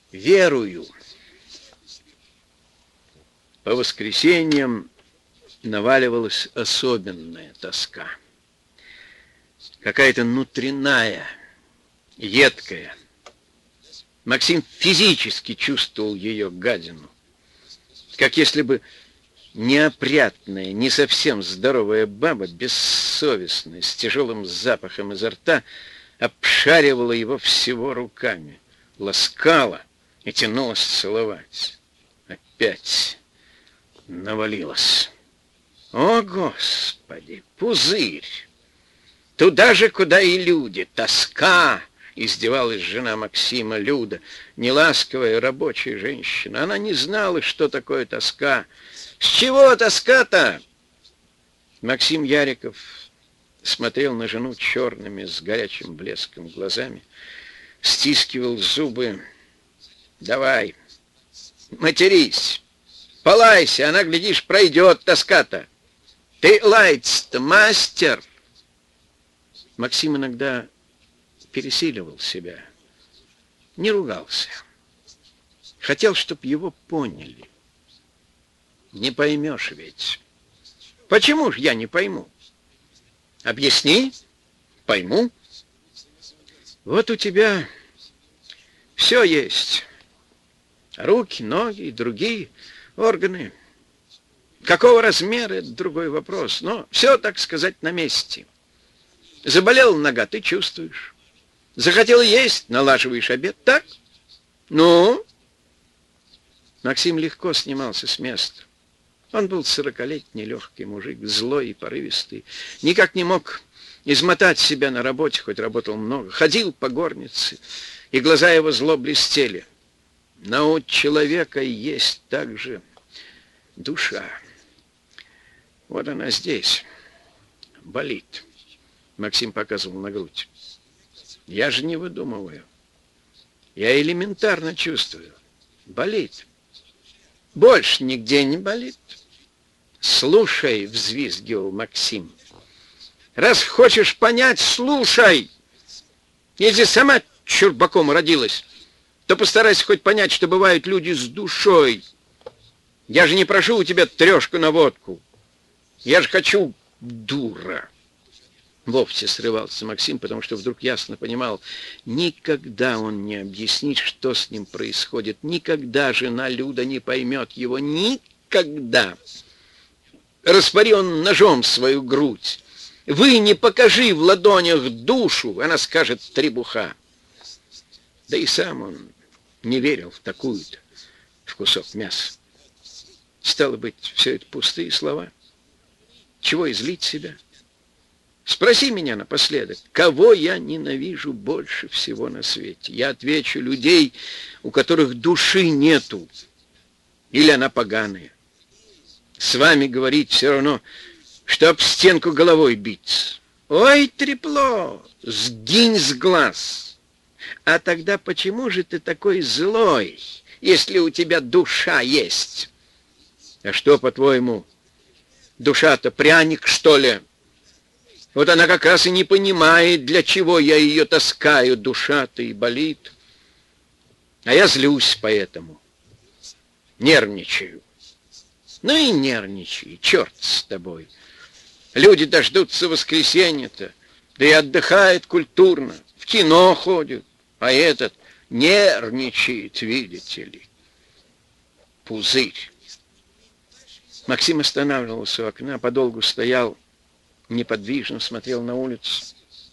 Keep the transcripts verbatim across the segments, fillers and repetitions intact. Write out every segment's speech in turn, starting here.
верую. По воскресеньям наваливалась особенная тоска. Какая-то внутренняя, едкая. Максим физически чувствовал ее гадину. Как если бы неопрятная, не совсем здоровая баба, бессовестная, с тяжелым запахом изо рта, обшаривала его всего руками, ласкала и тянулась целовать. Опять навалилась. О, Господи, пузырь! Туда же, куда и люди. Тоска! Издевалась жена Максима, Люда, неласковая рабочая женщина. Она не знала, что такое тоска. С чего тоска-то? Максим Яриков смотрел на жену черными, с горячим блеском глазами, стискивал зубы. Давай, матерись, полайся, она, глядишь, пройдет тоска-то. Ты лаять-то мастер. Максим иногда пересиливал себя, не ругался. Хотел, чтоб его поняли. Не поймешь ведь. Почему же я не пойму? Объясни, пойму. Вот у тебя все есть. Руки, ноги и другие органы. Какого размера — это другой вопрос. Но все, так сказать, на месте. Заболела нога, ты чувствуешь. Захотел есть, налаживаешь обед, так? Ну? Максим легко снимался с места. Он был сорокалетний легкий мужик, злой и порывистый. Никак не мог измотать себя на работе, хоть работал много. Ходил по горнице, и глаза его зло блестели. Но у человека есть также душа. Вот она здесь, болит. Максим показывал на грудь. Я же не выдумываю. Я элементарно чувствую. Болит. Больше нигде не болит. Слушай, взвизгивал Максим. Раз хочешь понять, слушай. Если сама чурбаком родилась, то постарайся хоть понять, что бывают люди с душой. Я же не прошу у тебя трешку на водку. Я же хочу, дура. Вовсе срывался Максим, потому что вдруг ясно понимал, никогда он не объяснит, что с ним происходит. Никогда жена Люда не поймет его. Никогда. Распори он ножом свою грудь. Вы не покажи в ладонях душу, она скажет требуха. Да и сам он не верил в такую-то, в кусок мяса. Стало быть, все это пустые слова. Чего излить себя? Спроси меня напоследок, кого я ненавижу больше всего на свете? Я отвечу: людей, у которых души нету, или она поганая. С вами говорить все равно, что об стенку головой биться. Ой, трепло, сгинь с глаз. А тогда почему же ты такой злой, если у тебя душа есть? А что, по-твоему, душа-то пряник, что ли? Вот она как раз и не понимает, для чего я ее таскаю. Душа-то и болит. А я злюсь поэтому. Нервничаю. Ну и нервничай, черт с тобой. Люди дождутся воскресенья-то, да и отдыхают культурно, в кино ходят, а этот нервничает, видите ли. Пузырь. Максим останавливался у окна, подолгу стоял, неподвижно смотрел на улицу.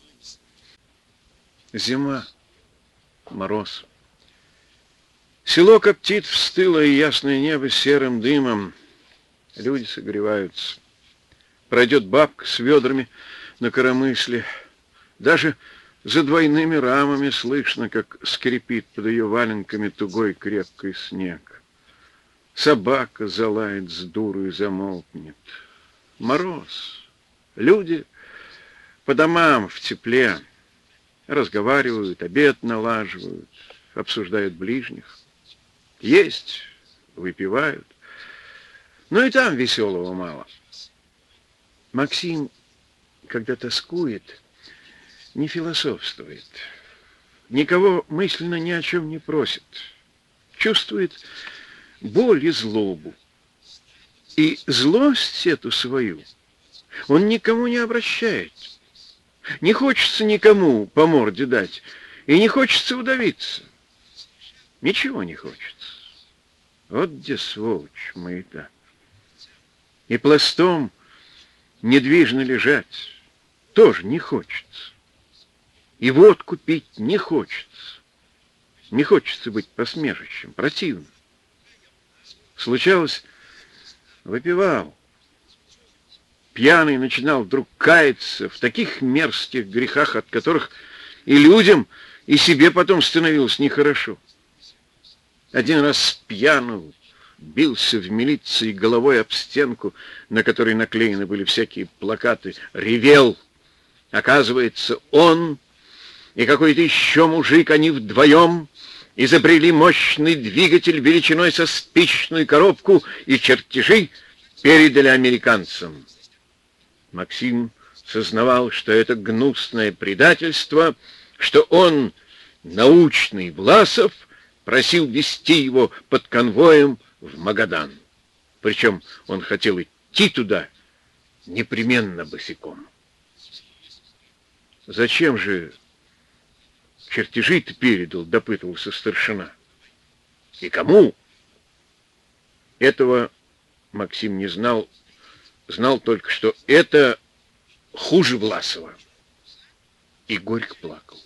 Зима, мороз. Село коптит в стылое ясное небо серым дымом. Люди согреваются. Пройдет бабка с ведрами на коромысле. Даже за двойными рамами слышно, как скрипит под ее валенками тугой крепкий снег. Собака залает с дуру и замолкнет. Мороз. Люди по домам в тепле разговаривают, обед налаживают, обсуждают ближних. Есть, выпивают. Но и там веселого мало. Максим, когда тоскует, не философствует. Никого мысленно ни о чем не просит. чувствует боль и злобу. И злость эту свою он никому не обращает. Не хочется никому по морде дать, и не хочется удавиться. Ничего не хочется. Вот где сволочь моя-то. И пластом недвижно лежать тоже не хочется. И водку пить не хочется. Не хочется быть посмешищем, противно. Случалось, выпивал. Пьяный начинал вдруг каяться в таких мерзких грехах, от которых и людям, и себе потом становилось нехорошо. Один раз пьяный бился в милиции головой об стенку, на которой наклеены были всякие плакаты, ревел. Оказывается, он и какой-то еще мужик, они вдвоем изобрели мощный двигатель величиной со спичечную коробку, и чертежи передали американцам. Максим сознавал, что это гнусное предательство, что он, научный Власов, просил вести его под конвоем в Магадан. Причем он хотел идти туда непременно босиком. Зачем же чертежи-то передал, допытывался старшина. И кому? Этого Максим не знал, знал только, что это хуже Власова. И горько плакал.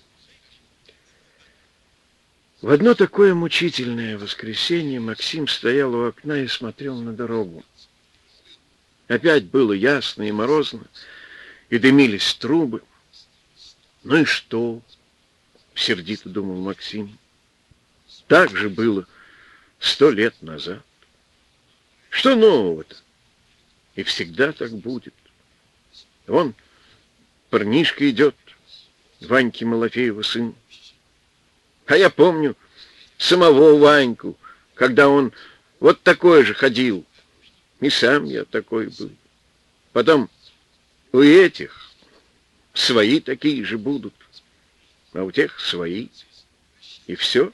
В одно такое мучительное воскресенье Максим стоял у окна и смотрел на дорогу. Опять было ясно и морозно, и дымились трубы. Ну и что? Сердито думал Максим. Так же было сто лет назад. Что нового-то? И всегда так будет. Вон парнишка идет, Ваньки Малафеева сын. А я помню самого Ваньку, когда он вот такой же ходил. И сам я такой был. Потом у этих свои такие же будут, а у тех свои. И все.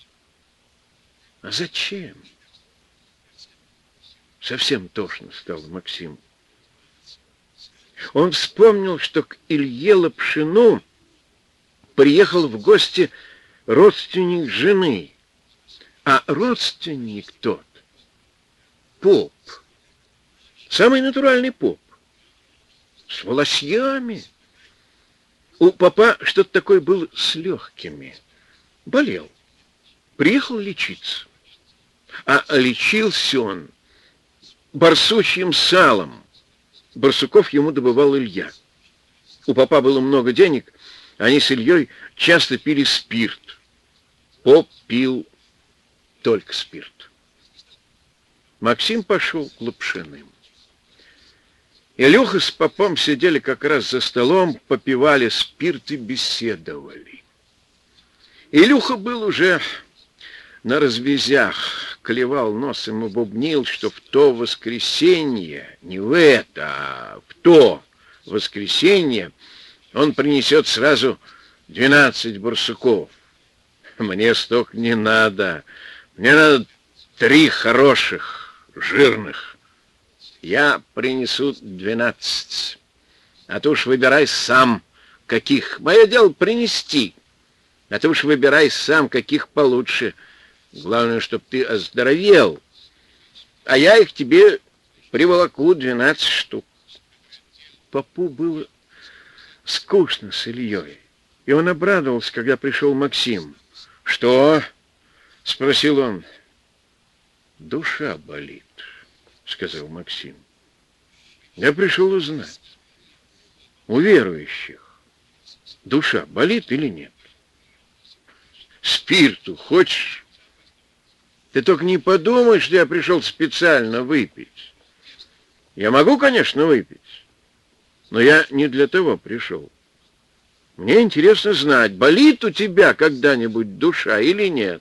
А зачем? Совсем тошно стало Максиму. Он вспомнил, что к Илье Лапшину приехал в гости родственник жены, а родственник тот — поп, самый натуральный поп, с волосьями. У попа что-то такое было с легкими, болел, приехал лечиться, а лечился он барсучьим салом. Барсуков ему добывал Илья. У попа было много денег, они с Ильей часто пили спирт. Поп пил только спирт. Максим пошел к Лапшиным. Илюха с попом сидели как раз за столом, попивали спирт и беседовали. Илюха был уже на развязях, клевал носом и бубнил, что в то воскресенье, не в это, а в то воскресенье он принесет сразу двенадцать барсуков. Мне столько не надо. Мне надо три хороших, жирных. Я принесу двенадцать. А ты уж выбирай сам, каких. Мое дело принести. А ты уж выбирай сам, каких получше. Главное, чтобы ты оздоровел. А я их тебе приволоку двенадцать штук. Попу было скучно с Ильей. И он обрадовался, когда пришел Максим. «Что?» — спросил он. «Душа болит», — сказал Максим. «Я пришел узнать, у верующих душа болит или нет? Спирту хочешь? Ты только не подумай, что я пришел специально выпить. Я могу, конечно, выпить, но я не для того пришел. Мне интересно знать, болит у тебя когда-нибудь душа или нет?»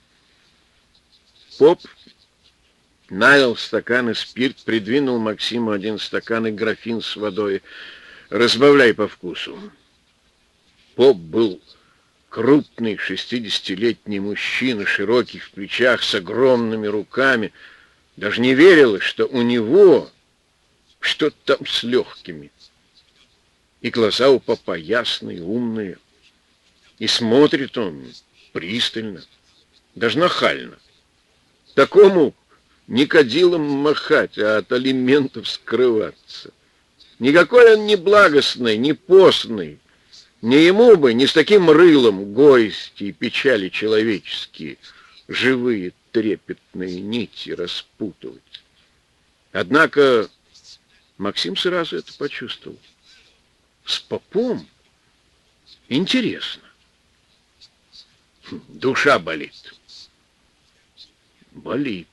Поп налил стакан и спирт, придвинул Максиму один стакан и графин с водой. «Разбавляй по вкусу». Поп был Крупный шестидесятилетний мужчина, широкий в плечах, с огромными руками. Даже не верилось, что у него что-то там с легкими. И глаза у попа ясные, умные. И смотрит он пристально, даже нахально. Такому не кадилом махать, а от алиментов скрываться. Никакой он не благостный, не постный. Не ему бы, не с таким рылом горести и печали человеческие, живые трепетные нити распутывать. Однако Максим сразу это почувствовал. С попом интересно. Душа болит. Болит.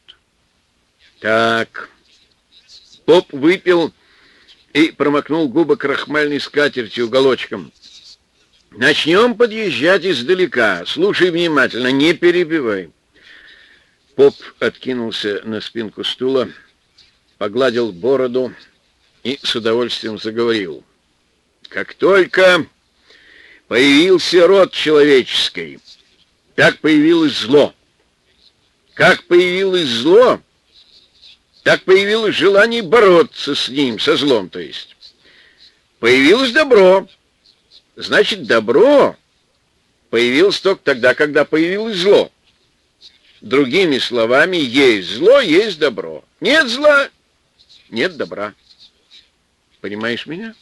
Так. Поп выпил и промокнул губы крахмальной скатертью уголочком. Начнем подъезжать издалека. Слушай внимательно, не перебивай. Поп откинулся на спинку стула, погладил бороду и с удовольствием заговорил. Как только появился род человеческий, так появилось зло. Как появилось зло, так появилось желание бороться с ним, со злом, то есть. Появилось добро. Значит, добро появилось только тогда, когда появилось зло. Другими словами, есть зло, есть добро. Нет зла, нет добра. Понимаешь меня?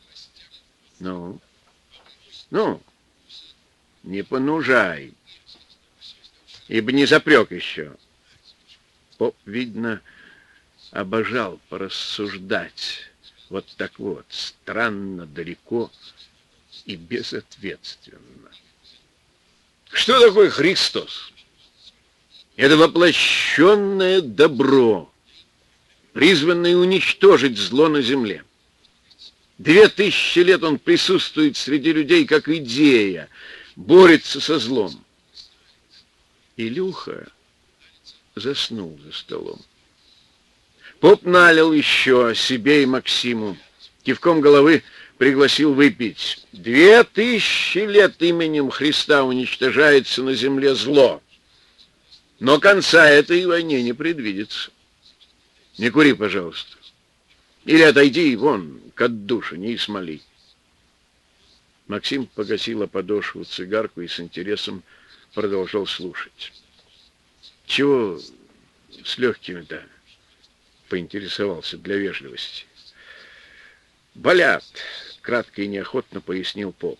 Ну, ну, не понужай, ибо не запрек еще. Поп, видно, обожал порассуждать вот так вот, странно, далеко и безответственно. Что такое Христос? Это воплощенное добро, призванное уничтожить зло на земле. Две тысячи лет он присутствует среди людей как идея, борется со злом. Илюха заснул за столом. Поп налил еще себе и Максиму. Кивком головы пригласил выпить. Две тысячи лет именем Христа уничтожается на земле зло. Но конца этой войне не предвидится. Не кури, пожалуйста. Или отойди вон к отдушу, не смоли. Максим погасил подошву цигарку и с интересом продолжал слушать. Чего с легкими-то? Поинтересовался для вежливости. Болят, кратко и неохотно пояснил поп.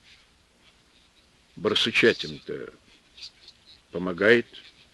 Барсучать им-то помогает?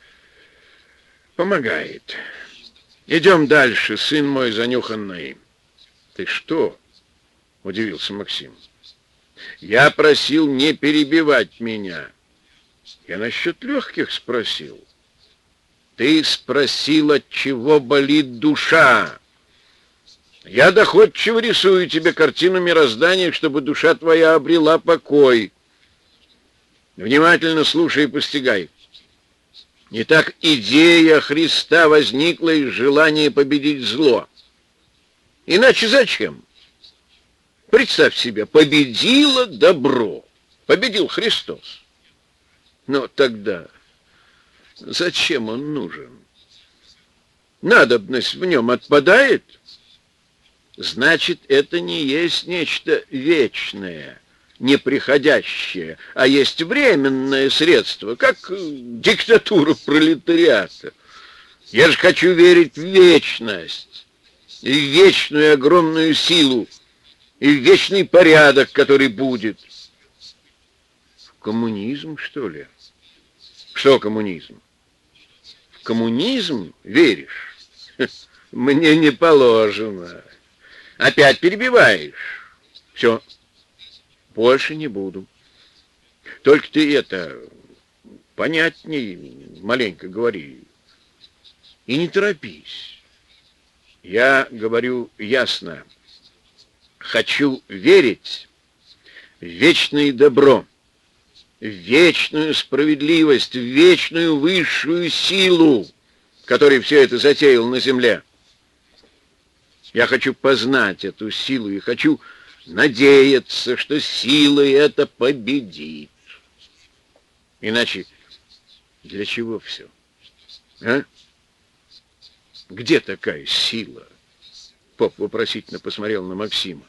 Помогает. Идем дальше, сын мой занюханный. Ты что? Удивился Максим. Я просил не перебивать меня. Я насчет легких спросил. Ты спросил, от чего болит душа. Я доходчиво рисую тебе картину мироздания, чтобы душа твоя обрела покой. Внимательно слушай и постигай. Итак, идея Христа возникла из желания победить зло. Иначе зачем? Представь себе, победило добро. Победил Христос. Но тогда зачем он нужен? Надобность в нем отпадает? Значит, это не есть нечто вечное, неприходящее, а есть временное средство, как диктатура пролетариата. Я же хочу верить в вечность, и в вечную огромную силу, и в вечный порядок, который будет. В коммунизм, что ли? Что коммунизм? В коммунизм веришь? Мне не положено. Опять перебиваешь. Все. Больше не буду. Только ты это понятней маленько говори. И не торопись. Я говорю ясно. Хочу верить в вечное добро, в вечную справедливость, в вечную высшую силу, который все это затеял на земле. Я хочу познать эту силу и хочу надеяться, что сила эта победит. Иначе для чего все? А? Где такая сила? Поп вопросительно посмотрел на Максима.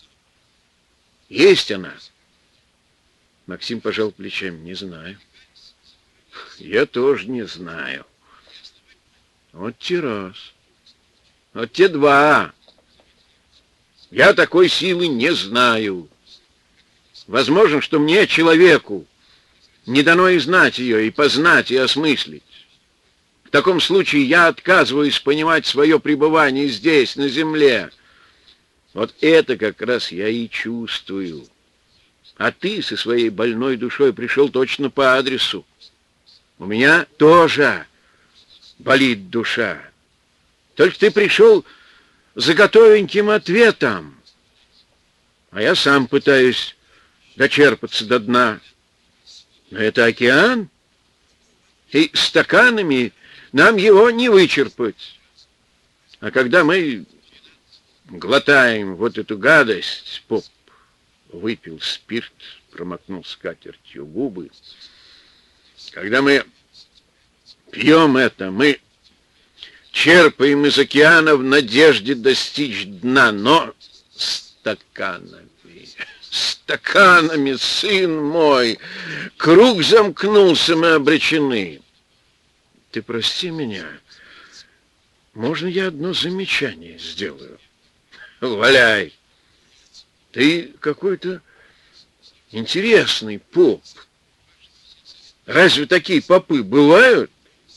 Есть она? Максим пожал плечами. Не знаю. Я тоже не знаю. Вот те раз. Вот те два. Я такой силы не знаю. Возможно, что мне, человеку, не дано и знать ее, и познать, и осмыслить. В таком случае я отказываюсь понимать свое пребывание здесь, на земле. Вот это как раз я и чувствую. А ты со своей больной душой пришел точно по адресу. У меня тоже болит душа. Только ты пришел за готовеньким ответом. А я сам пытаюсь дочерпаться до дна. Но это океан, и стаканами нам его не вычерпать. А когда мы глотаем вот эту гадость, поп выпил спирт, промокнул скатертью губы. Когда мы пьем это, мы черпаем из океана в надежде достичь дна, но стаканами, стаканами, сын мой, круг замкнулся, мы обречены. Ты прости меня, можно я одно замечание сделаю? Валяй. Ты какой-то интересный поп. Разве такие попы бывают?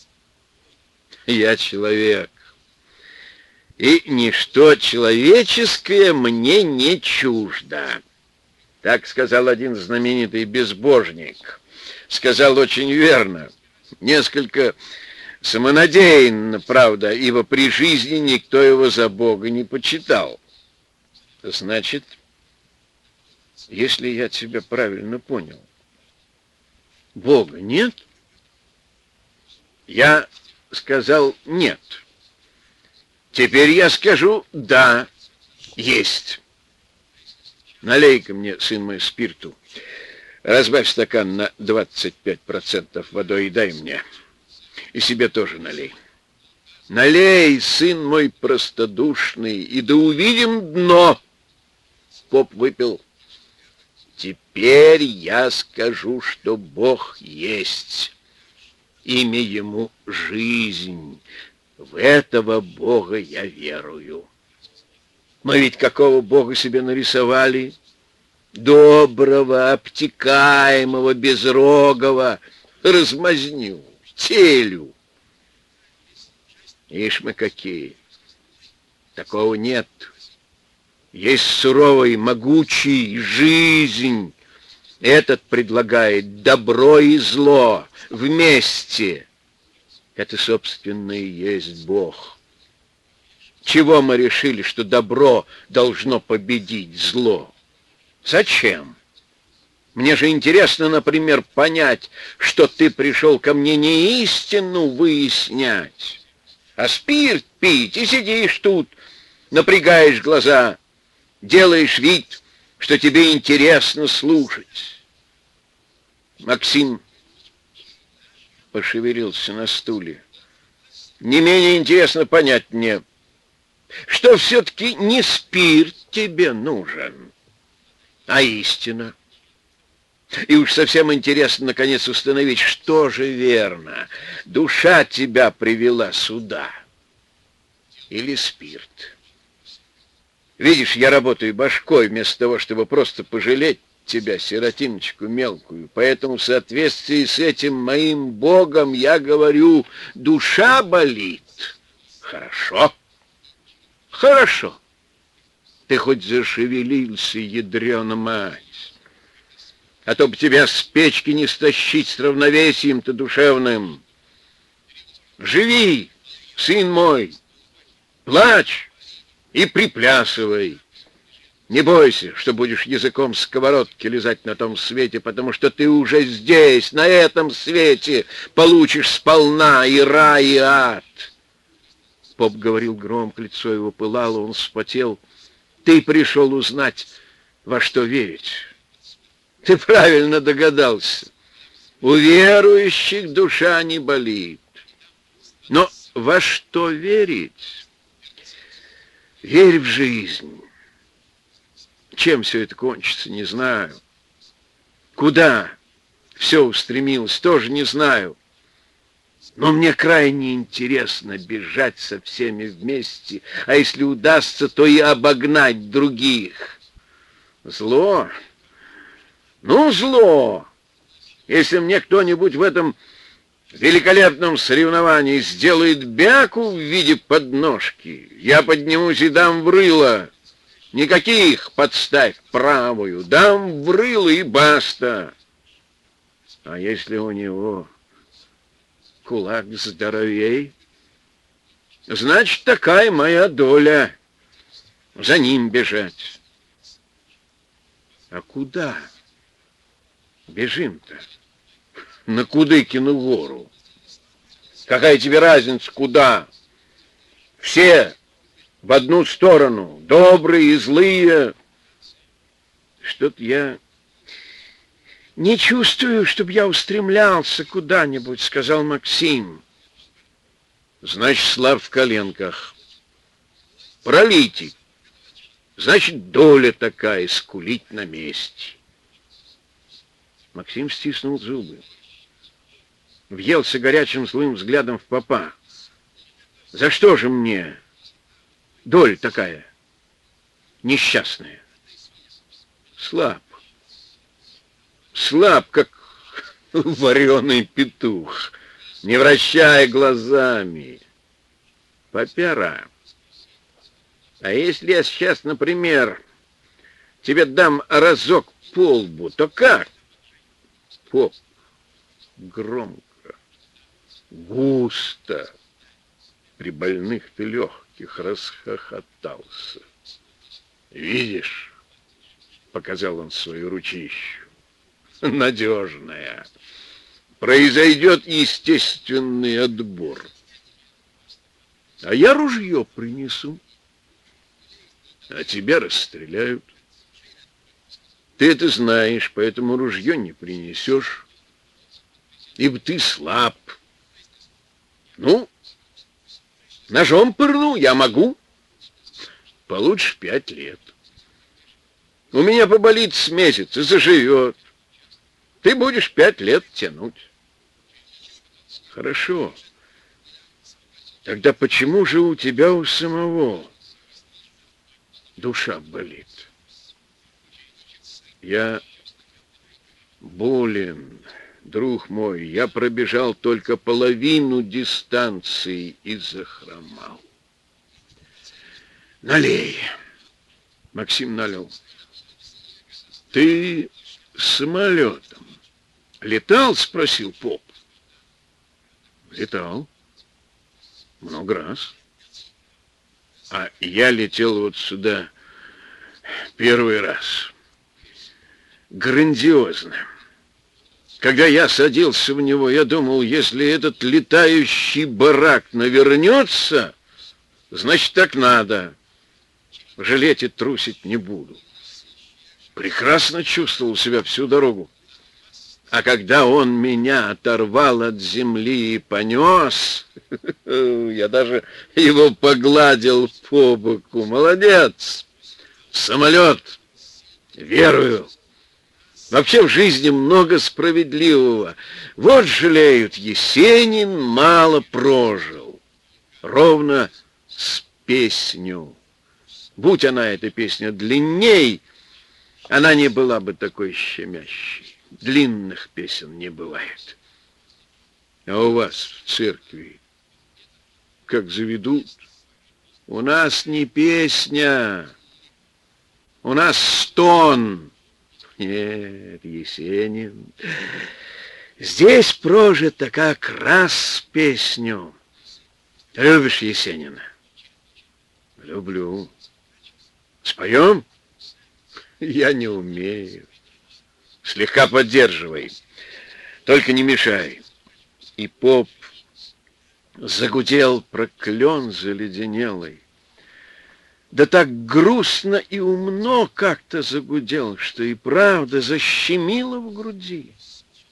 Я человек. И ничто человеческое мне не чуждо. Так сказал один знаменитый безбожник. Сказал очень верно. Несколько самонадеянно, правда, ибо при жизни никто его за Бога не почитал. Значит, если я тебя правильно понял, Бога нет? Я сказал нет. Теперь я скажу да, есть. Налей-ка мне, сын мой, спирту. Разбавь стакан на двадцать пять процентов водой и дай мне. И себе тоже налей. Налей, сын мой простодушный, и да увидим дно. Поп выпил. Теперь я скажу, что Бог есть. Имя ему жизнь. В этого Бога я верую. Мы ведь какого Бога себе нарисовали? Доброго, обтекаемого, безрогого, размазню, телю. Ишь мы какие. Такого нет. Есть суровый, могучий, жизнь. Этот предлагает добро и зло вместе. Это, собственно, и есть Бог. Чего мы решили, что добро должно победить зло? Зачем? Мне же интересно, например, понять, что ты пришел ко мне не истину выяснять, а спирт пить, и сидишь тут, напрягаешь глаза, делаешь вид, что тебе интересно слушать. Максим пошевелился на стуле. Не менее интересно понять мне, что все-таки не спирт тебе нужен, а истина. И уж совсем интересно, наконец, установить, что же верно. Душа тебя привела сюда или спирт? Видишь, я работаю башкой вместо того, чтобы просто пожалеть тебя, сиротиночку мелкую. Поэтому в соответствии с этим моим Богом я говорю, душа болит. Хорошо. Хорошо. Ты хоть зашевелился, ядрёна мать. А то бы тебя с печки не стащить с равновесием-то душевным. Живи, сын мой, плачь и приплясывай. Не бойся, что будешь языком сковородки лизать на том свете, потому что ты уже здесь, на этом свете, получишь сполна и рай, и ад. Поп говорил громко, лицо его пылало, он вспотел. Ты пришел узнать, во что верить. Ты правильно догадался. У верующих душа не болит. Но во что верить? Верь в жизнь. Чем все это кончится, не знаю. Куда все устремилось, тоже не знаю. Но мне крайне интересно бежать со всеми вместе, а если удастся, то и обогнать других. Зло? Ну, зло! Если мне кто-нибудь в этом великолепном соревновании сделает бяку в виде подножки, я поднимусь и дам в рыло. Никаких подставь правую, дам в рыло и баста. А если у него кулак здоровей, значит, такая моя доля — за ним бежать. А куда бежим-то? На Кудыкину гору. Какая тебе разница, куда? Все в одну сторону, добрые и злые. Что-то я не чувствую, чтобы я устремлялся куда-нибудь, сказал Максим. Значит, слаб в коленках. Пролитик. Значит, доля такая — скулить на месте. Максим стиснул зубы. Въелся горячим злым взглядом в попа. За что же мне доля такая несчастная? Слаб. Слаб, как вареный петух, не вращая глазами. Попера. А если я сейчас, например, тебе дам разок по лбу, то как? Поп громко, густо, при больных ты легких расхохотался. Видишь, показал он свою ручищу, надежная. Произойдет естественный отбор. А я ружье принесу, а тебя расстреляют. Ты это знаешь, поэтому ружье не принесешь, ибо ты слаб. Ну, ножом пырну я могу. Получишь пять лет. У меня поболит с месяца, заживет. Ты будешь пять лет тянуть. Хорошо. Тогда почему же у тебя у самого душа болит? Я болен, друг мой. Я пробежал только половину дистанции и захромал. Налей. Максим налил. Ты самолетом летал? Спросил поп. Летал. Много раз. А я летел вот сюда первый раз. Грандиозно. Когда я садился в него, я думал, если этот летающий барак навернется, значит, так надо. Жалеть и трусить не буду. Прекрасно чувствовал себя всю дорогу. А когда он меня оторвал от земли и понес, я даже его погладил по боку. Молодец! Самолет! Верую! Вообще в жизни много справедливого. Вот жалеют, Есенин мало прожил. Ровно с песню. Будь она, эта песня, длинней, она не была бы такой щемящей. Длинных песен не бывает. А у вас в церкви как заведут? У нас не песня, у нас стон. Нет, Есенин, здесь прожито как раз песню. Любишь Есенина? Люблю. Споем? Я не умею. Слегка поддерживай, только не мешай. И поп загудел проклен заледенелый. Да так грустно и умно как-то загудел, что и правда защемило в груди.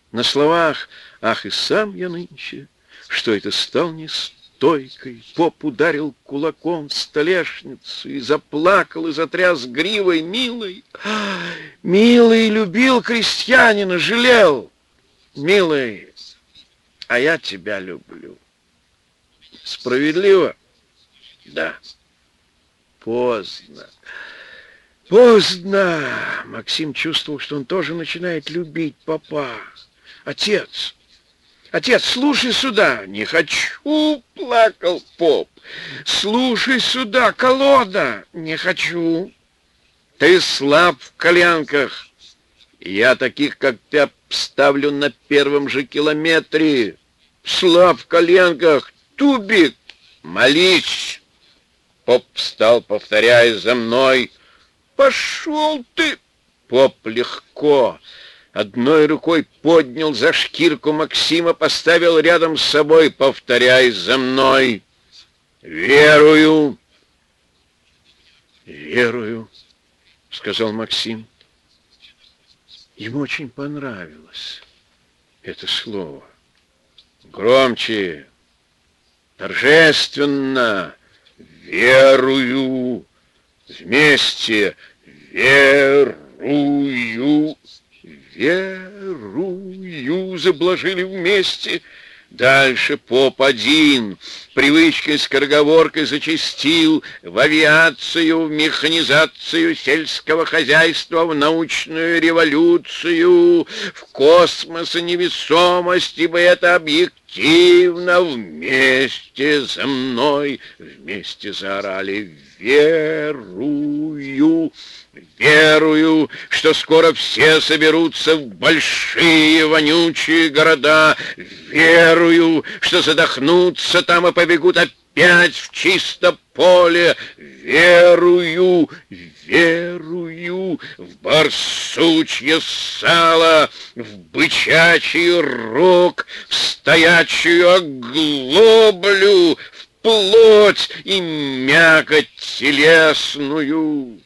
На словах «Ах, и сам я нынче, что это стал не стойкой», поп ударил кулаком в столешницу и заплакал, и затряс гривой. «Милый, милый, любил крестьянина, жалел, милый, а я тебя люблю». Справедливо? Да. Поздно. Поздно. Максим чувствовал, что он тоже начинает любить попа. Отец, отец, слушай сюда. Не хочу, плакал поп. Слушай сюда, колода. Не хочу. Ты слаб в коленках. Я таких, как ты, обставлю на первом же километре. Слаб в коленках. Тубик, молись. Поп встал, повторяя за мной. Пошел ты. Поп легко одной рукой поднял за шкирку Максима, поставил рядом с собой, повторяя за мной. Верую. Верую, сказал Максим. Ему очень понравилось это слово. Громче, торжественно. Верую. Вместе. Верую. Верую. Заблажили вместе. Дальше поп один привычкой скороговоркой зачастил: в авиацию, в механизацию сельского хозяйства, в научную революцию, в космос и невесомость, ибо это объективно. Вместе за мной, вместе заорали: верую. Верую, что скоро все соберутся в большие вонючие города. Верую, что задохнутся там и побегут опять в чисто поле. Верую, верую в барсучье сало, в бычачий рог, в стоячую оглоблю, в плоть и мякоть телесную.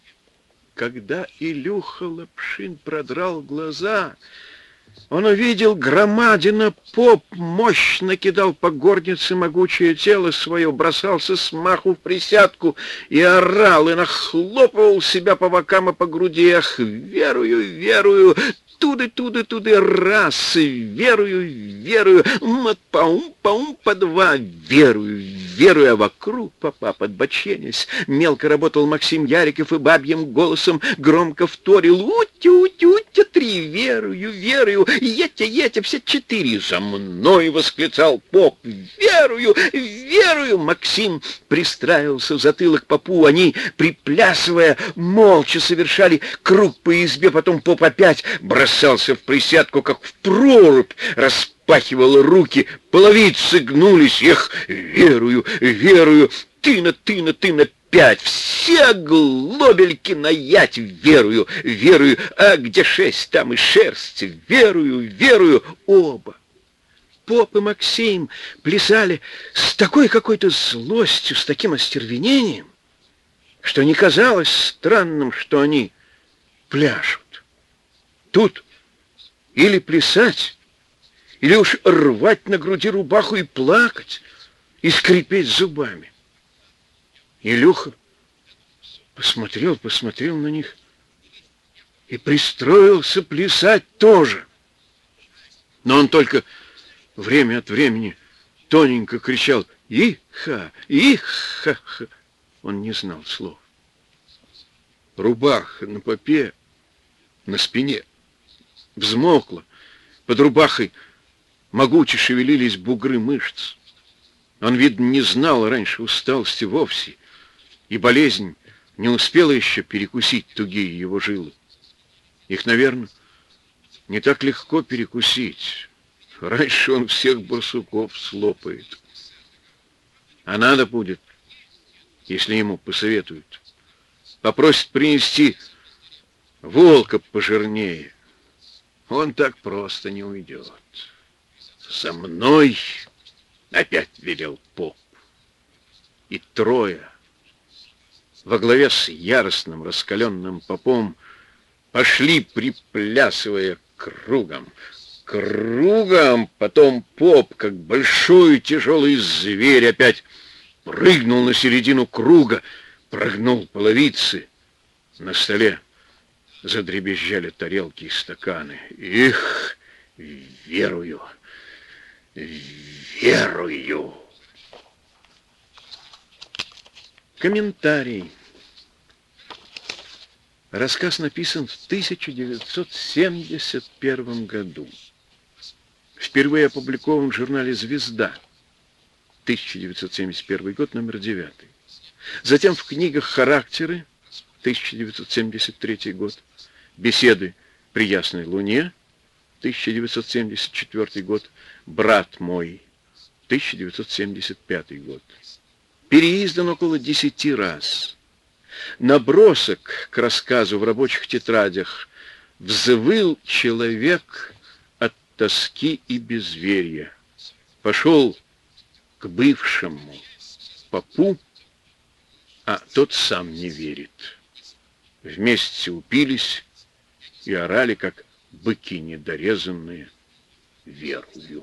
Когда Илюха Лапшин продрал глаза, он увидел громадина поп, мощно кидал по горнице могучее тело свое, бросался с маху в присядку и орал, и нахлопывал себя по бокам и по груди. Ах, верую, верую, туды-туды-туды раз, верую, верую, мат-паум-паум по два, верую, верую, а вокруг попа, подбоченясь, мелко работал Максим Яриков и бабьим голосом громко вторил: «Утя-утя-утя, три, верую, верую, етя-етя, все четыре, за мной!» — восклицал поп. «Верую, верую!» Максим пристраивался в затылок попу, они, приплясывая, молча совершали круг по избе, потом поп опять бросался в присядку, как в прорубь, распахивал руки, половицы гнулись. Эх, верую, верую, тына, тына, тына, пять, все глобельки наять, верую, верую, а где шесть, там и шерсть, верую, верую, оба. Поп и Максим плясали с такой какой-то злостью, с таким остервенением, что не казалось странным, что они пляшут. Тут или плясать, или уж рвать на груди рубаху и плакать, и скрипеть зубами. Илюха посмотрел, посмотрел на них и пристроился плясать тоже. Но он только время от времени тоненько кричал: «Иха! Иха-ха!» Он не знал слов. Рубаха на попе, на спине взмокла, под рубахой могуче шевелились бугры мышц. Он, видно, не знал раньше усталости вовсе, и болезнь не успела еще перекусить тугие его жилы. Их, наверное, не так легко перекусить. Раньше он всех барсуков слопает. А надо будет, если ему посоветуют, попросит принести волка пожирнее. Он так просто не уйдет. «За мной!» — опять велел поп. И трое во главе с яростным раскаленным попом пошли, приплясывая кругом, кругом, потом поп, как большой тяжелый зверь, опять прыгнул на середину круга, прогнул половицы. На столе задребезжали тарелки и стаканы. Их верую, верую. Комментарий. Рассказ написан в тысяча девятьсот семьдесят первом году. Впервые опубликован в журнале «Звезда». тысяча девятьсот семьдесят первый год, номер девятый. Затем в книгах «Характеры», тысяча девятьсот семьдесят третий год, «Беседы при ясной луне», тысяча девятьсот семьдесят четвёртый год, «Брат мой», тысяча девятьсот семьдесят пятый год. Переиздан около десяти раз. Набросок к рассказу в рабочих тетрадях «Взвыл человек от тоски и безверия, пошел к бывшему попу, а тот сам не верит. Вместе упились и орали, как быки недорезанные, верую».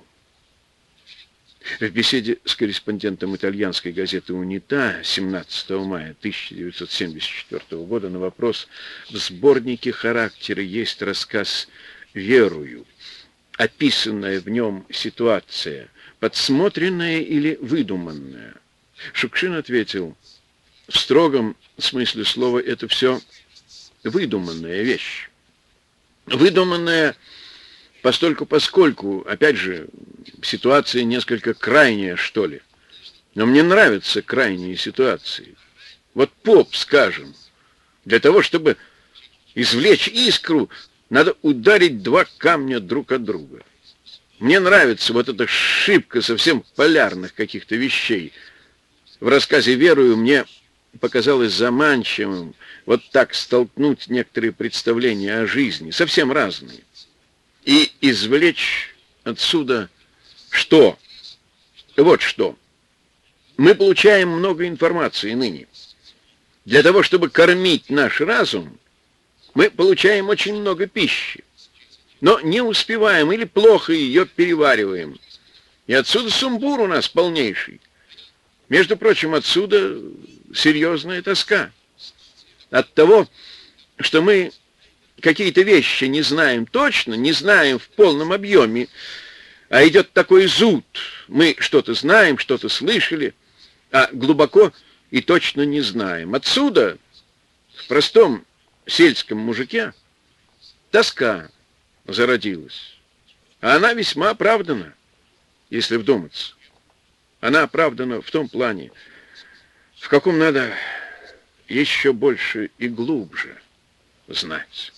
В беседе с корреспондентом итальянской газеты «Унитà» семнадцатого мая тысяча девятьсот семьдесят четвёртого года на вопрос: в сборнике «Характеры» есть рассказ «Верую». Описанная в нем ситуация подсмотренная или выдуманная? Шукшин ответил: в строгом смысле слова это все выдуманная вещь. Выдуманная постольку-поскольку, опять же, ситуация несколько крайняя, что ли. Но мне нравятся крайние ситуации. Вот поп, скажем, для того, чтобы извлечь искру, надо ударить два камня друг от друга. Мне нравится вот эта шибка совсем полярных каких-то вещей. В рассказе «Верую» мне показалось заманчивым вот так столкнуть некоторые представления о жизни, совсем разные, и извлечь отсюда что? Вот что. Мы получаем много информации ныне. Для того, чтобы кормить наш разум, мы получаем очень много пищи, но не успеваем или плохо ее перевариваем. И отсюда сумбур у нас полнейший. Между прочим, отсюда серьезная тоска. От того, что мы какие-то вещи не знаем точно, не знаем в полном объеме, а идет такой зуд. Мы что-то знаем, что-то слышали, а глубоко и точно не знаем. Отсюда в простом сельском мужике тоска зародилась. А она весьма оправдана, если вдуматься. Она оправдана в том плане, в каком надо еще больше и глубже знать.